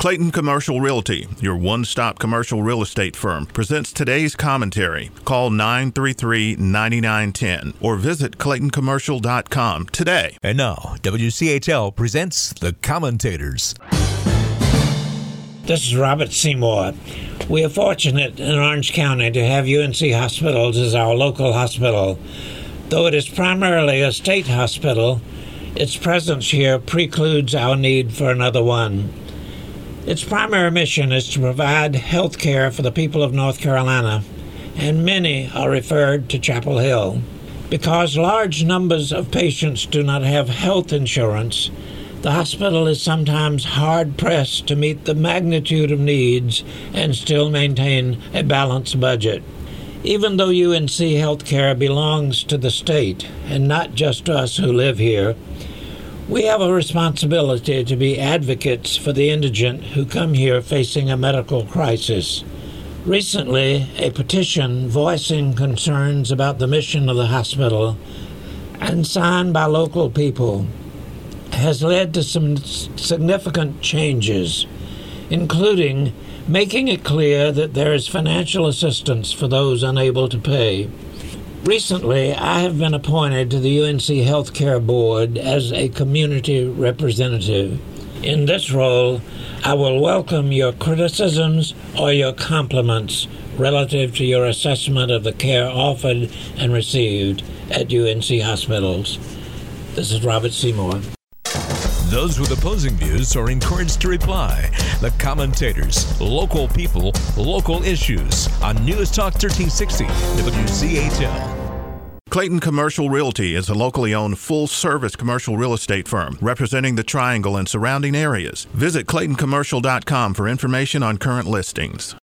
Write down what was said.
Clayton Commercial Realty, your one-stop commercial real estate firm, presents today's commentary. Call 933-9910 or visit ClaytonCommercial.com today. And now, WCHL presents The Commentators. This is Robert Seymour. We are fortunate in Orange County to have UNC Hospitals as our local hospital. Though it is primarily a state hospital, its presence here precludes our need for another one. Its primary mission is to provide health care for the people of North Carolina, and many are referred to Chapel Hill. Because large numbers of patients do not have health insurance, the hospital is sometimes hard-pressed to meet the magnitude of needs and still maintain a balanced budget. Even though UNC Healthcare belongs to the state and not just to us who live here, we have a responsibility to be advocates for the indigent who come here facing a medical crisis. Recently, a petition voicing concerns about the mission of the hospital and signed by local people has led to some significant changes, including making it clear that there is financial assistance for those unable to pay. Recently, I have been appointed to the UNC Healthcare Board as a community representative. In this role, I will welcome your criticisms or your compliments relative to your assessment of the care offered and received at UNC hospitals. This is Robert Seymour. Those with opposing views are encouraged to reply. The Commentators, local people, local issues on News Talk 1360 WCHL. Clayton Commercial Realty is a locally owned full-service commercial real estate firm representing the Triangle and surrounding areas. Visit ClaytonCommercial.com for information on current listings.